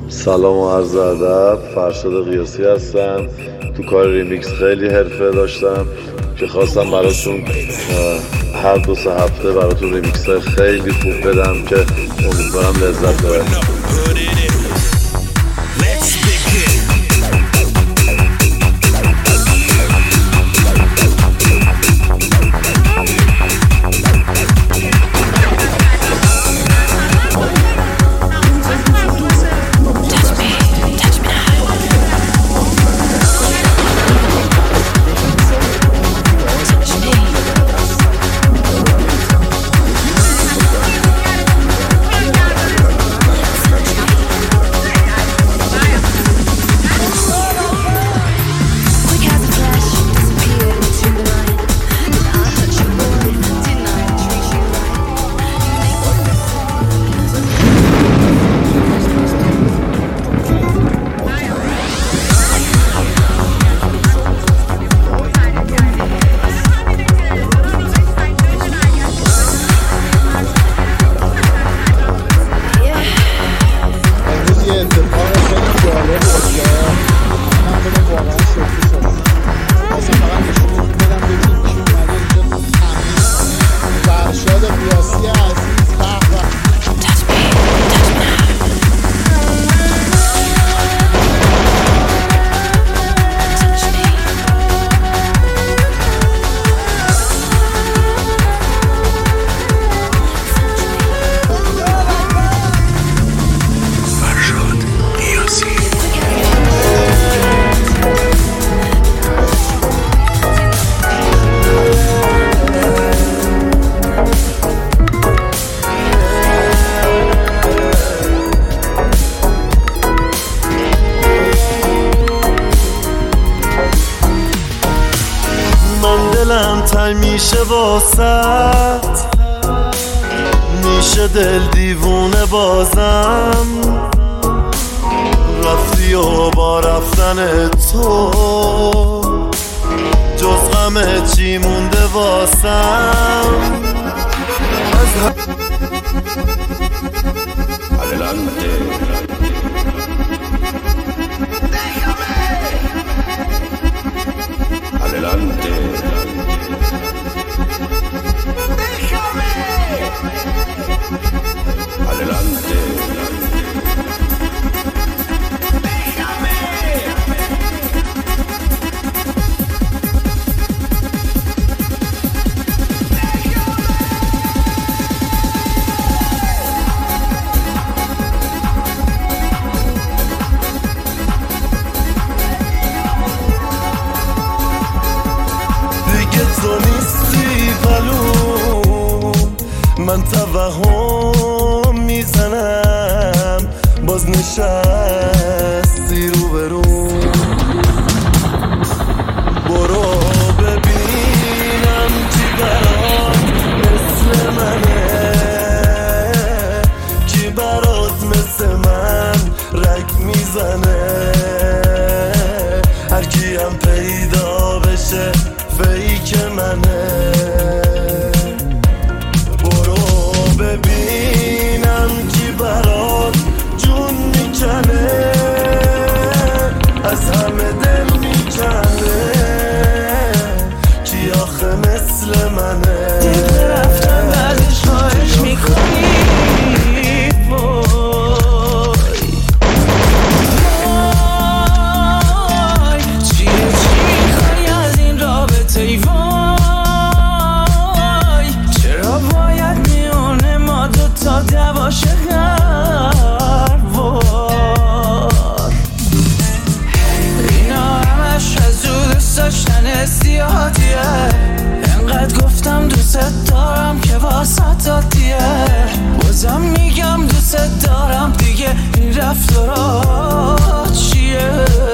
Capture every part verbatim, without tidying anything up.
سلام و عرض ادب، فرشاد قیاسی هستم. تو کار ریمیکس خیلی حرفه داشتم که خواستم براتون هر دو سه هفته براتون ریمیکس های خیلی خوب بدم که امیدوارم لذت ببرید. دلم تای میشه واسط، میشه دل دیوونه بازم. رفتی و با رفتن تو جز غم چی مونده واسم. از Adelante. Adelante. تو نیستی پلو، من توهم میزنم باز نشستی رو برو. برو ببینم چی برات مثل منه، کی برات مثل من رگ میزنه. هر کی هم پیدا بشه فیک منه. برو ببینم کی برات جون میکنه، از همه دل میکنه. کی آخه مثل منه؟ دیگه رفتم بعدش خواهش میکنی. انقدر گفتم دوست دارم که واسه دادیه، بازم میگم دوست دارم دیگه. این رفتارات چیه؟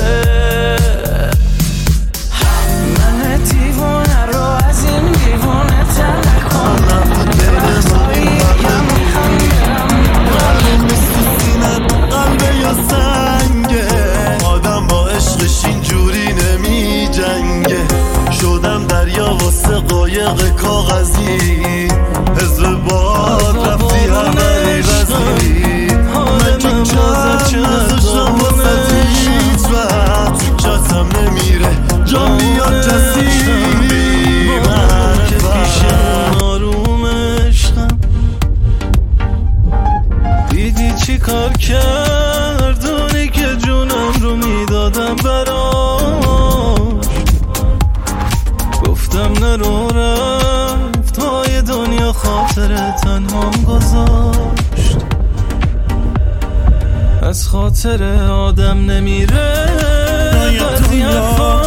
من دیوونه رو از این دیوونه تر نکنم. یه وقتایی هم میخوام برم قلب مثل سینت، قلبه یا سنگه. آدم با عشقش اینجوری نمی جنگه. شدم دریا واسه قایق کاغذی، حزب باد رفتی همه رزی. من که نکردونی که جونم رو میدادم براش. گفتم نرو رفت های دنیا خاطر تنهام گذاشت. از خاطر آدم نمیره بعضی حرفا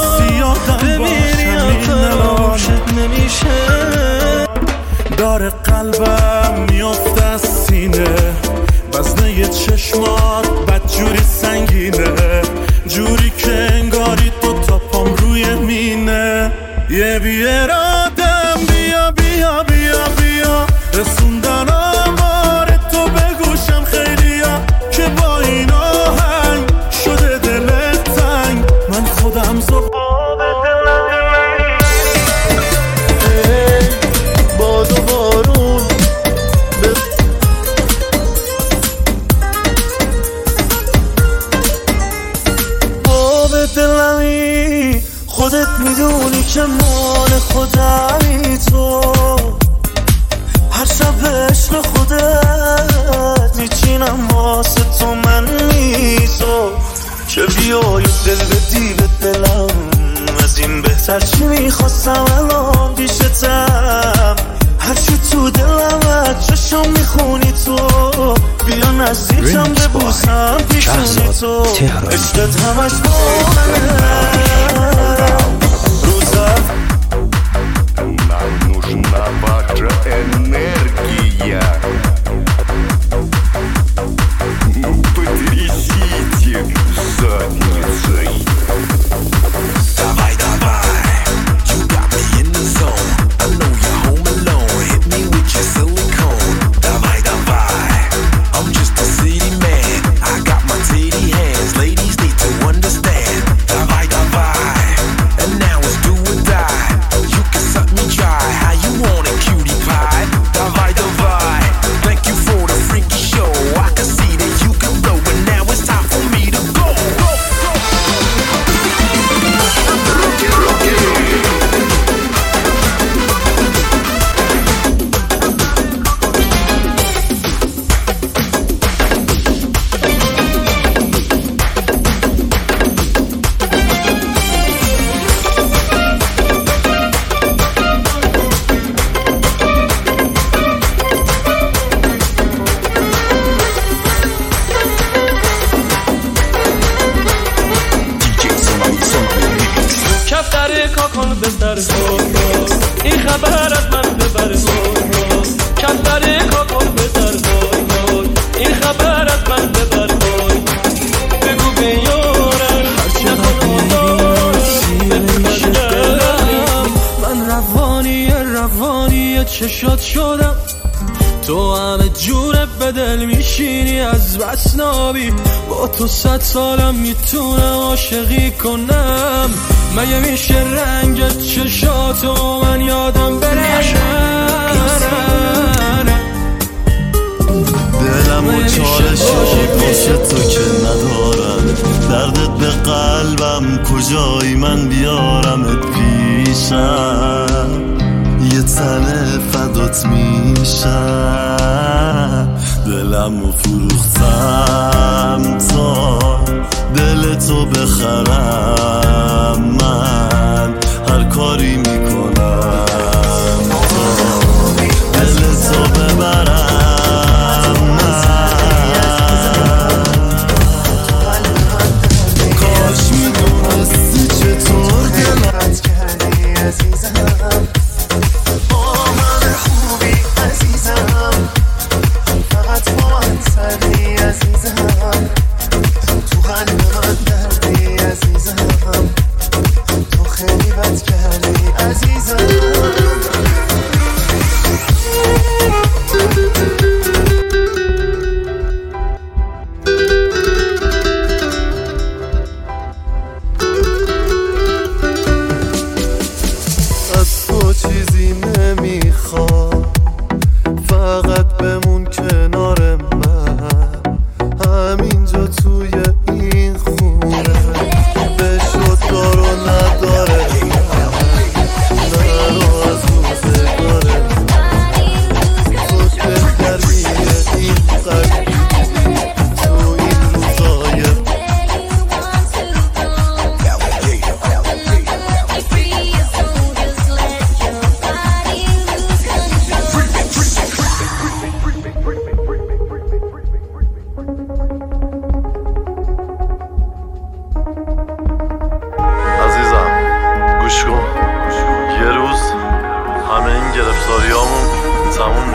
بمیری فراموشت نمیشه. داره قلبم میافته از سینه، وزنه چشمات بدجوری سنگینه، جوری که انگاری دو تا پام روی مینه. یه بیرادم بیا بیا بیا بیا رسوندن آمار تو بگوشم خیلیا که با این آهنگ شده دلت تنگ. من خودم زبان باد و بارون آب دلمی خودت میدونی که مال خودمی تو. هر شب عشق خودت میچینم واسه تو من میزو که بیای دل بدی به دلم. از این بهتر چی میخواستم الان پیشتم. هرچی تو دلمت چشم میخونی تو. بیا نزدیکم ببوسم پیشونی تو. عشقت همش با منه روزم. Нам нужна ваша энергия. Потрясите задницей. Давай, давай, you got me in the zone. I know you're home alone. Hit me with your silicone. Давай, давай, I'm just a city man. I got my titty hands. Ladies need to understand. Давай, давай, and now it's do or die. You can suck me dry. How you want it, cutie pie? Давай, давай, thank you for the freaky show. I can see that you can blow, but now it's time for me to go. Go, go. Rocky, Rocky. کفتر کاکن بستر سوز این خبر از من ببر سوز. کفتر کاکن بستر سوز این خبر از من ببر سوز. بگو بیارم نکن آدم من روانی روانی چشات شدم. تو همه جوره به دل میشینی از بس نابی. با تو صد سالم میتونم عاشقی کنم. مگه میشه رنگت چشاتو من یادم بره. دلم و چالشات واسه تو که ندارم. دردت به قلبم کجایی من بیارمت پیشم. یه تنه فدات میشم. دلم رو فروختم تا دل تو بخرم. من هر کاری میکنم تا دل تو ببرم. من کاش میدونستی چطور دلت کردی عزیزم. با من خوبی عزیزم. فقط با من سردی عزیزم. تو قلب من دردی عزیزم. تو خیلی بد کردی عزیزم. از تو چیزی نمیخوام. فقط بمون کنار من. همینجا توی این خونه به شد دار و نداره. نرو از روزگاره. تو بهتریه این قلبی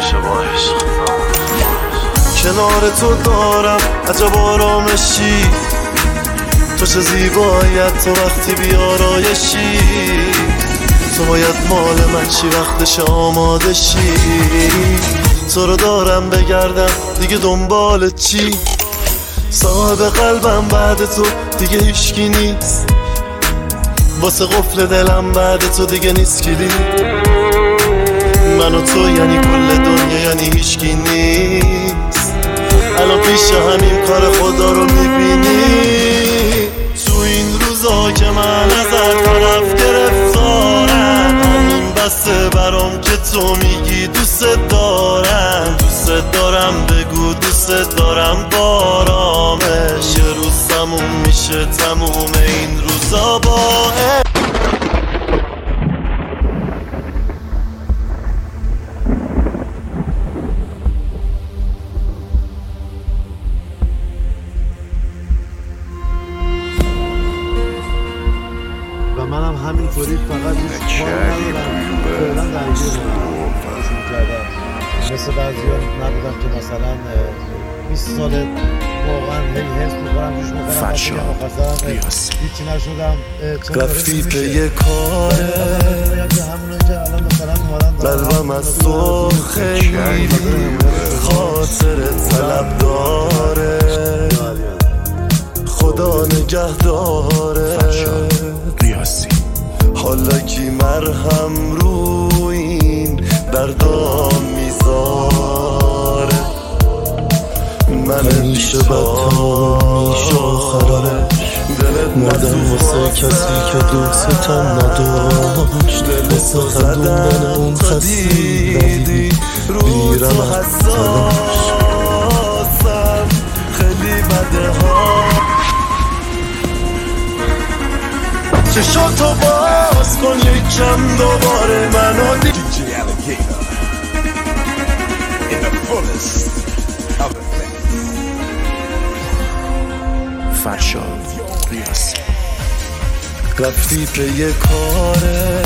میشه با عشق. کنار تو دارم عجب آرامشی، تو چه زیبایت، تو وقتی بیارایشی، تو باید مال من چی وقتش آماده شی. تو رو دارم بگردم دیگه دنبال چی، صاحب قلبم بعد تو دیگه هیچکی نیست، واسه قفل دلم بعد تو دیگه نیست کلید. من و تو یعنی کل دنیا، یعنی هیچکی نیست. الان پیش همین کار خدا رو میبینی. تو این روزا که من از هر طرف گرفتارم، همین بسته برام که تو میگی دوست دارم. دوست دارم بگو دوست دارم بارامش، یه روز تموم میشه تموم این روزا با و منم همینطوری فقط هیچ کار ندارم، فعلا درگیر کردم. مثل بعضی ها نبودم که مثلا بیست ساله واقعا هی حس میکنم روش میکنم هیچی نشدم. رفتی به یه کاره قلبم از تو خیلی خاطر طلب داره، خدا نگه داره. حالا کی مرهم رو این دردام میذاره، من میشه بدتام میشه آخرانه. مردم واسه کسی که دوستم نداشت، واسه خندوندن اون خستی بیرم از تلاش. خیلی بده ها چشاتو باز کن یکم دوباره منو دی رفتی به یه کاره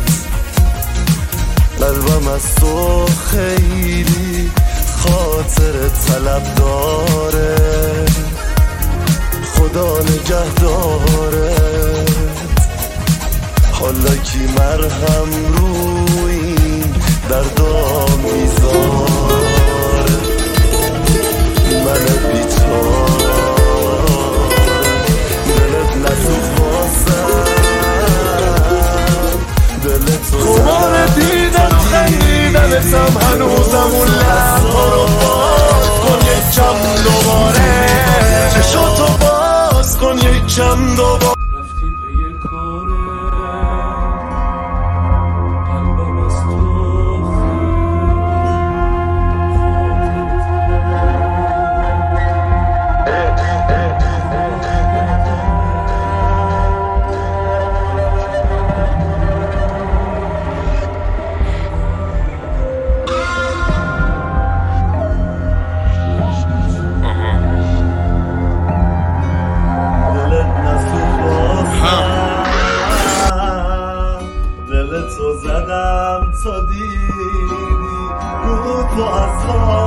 قلبم از تو خیلی خاطر طلب داره، خدا نگه داره. حالا کی مرهم رو این دردام میذاره، من بیچاره دلت نسوخ بازم، دلت رو خمار دیدن و خندیدنتم هنوزم اون لحظا رو باز کن یکم دوباره، چشاتو باز کن یکم دوباره. تو زدم تا دیدی رو تو از